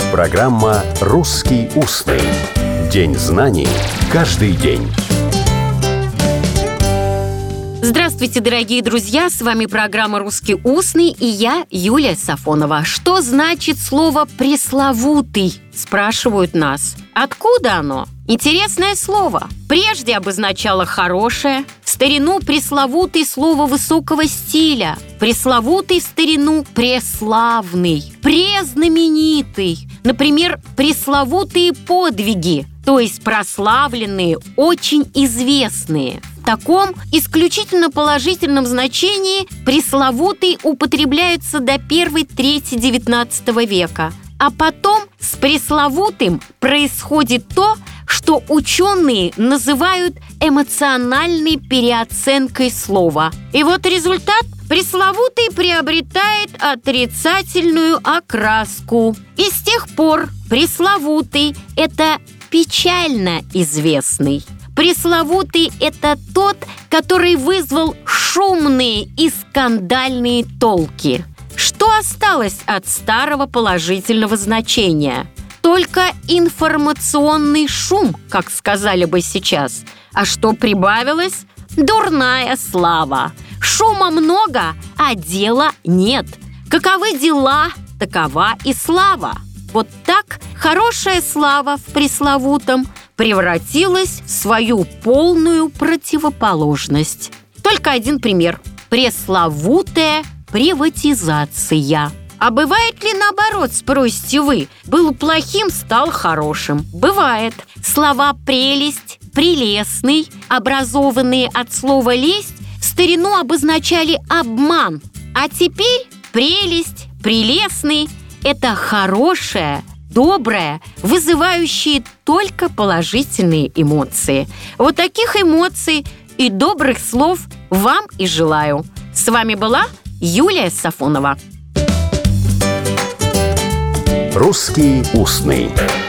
Программа «Русский устный». День знаний каждый день. Здравствуйте, дорогие друзья! С вами программа «Русский устный» и я, Юлия Сафонова. Что значит слово «пресловутый»? Спрашивают нас. Откуда оно? Интересное слово. Прежде обозначало хорошее. В старину пресловутый слово высокого стиля. Пресловутый в старину преславный, презнаменитый. Например, пресловутые подвиги, то есть прославленные, очень известные. В таком исключительно положительном значении пресловутый употребляются до первой трети XIX века. А потом с пресловутым происходит то, что ученые называют эмоциональной переоценкой слова. И вот результат: пресловутый приобретает отрицательную окраску. И с тех пор пресловутый – это печально известный. Пресловутый – это тот, который вызвал шумные и скандальные толки. Что осталось от старого положительного значения? Только информационный шум, как сказали бы сейчас. А что прибавилось? Дурная слава. Шума много, а дела нет. Каковы дела, такова и слава. Вот так хорошая слава в пресловутом превратилась в свою полную противоположность. Только один пример. Пресловутая приватизация. А бывает ли наоборот, спросите вы? Был плохим, стал хорошим. Бывает. Слова «прелесть», «прелестный», образованные от слова «лесть», в старину обозначали обман. А теперь прелесть, прелестный – это хорошее, доброе, вызывающее только положительные эмоции. Вот таких эмоций и добрых слов вам и желаю. С вами была Юлия Сафонова. «Русский устный».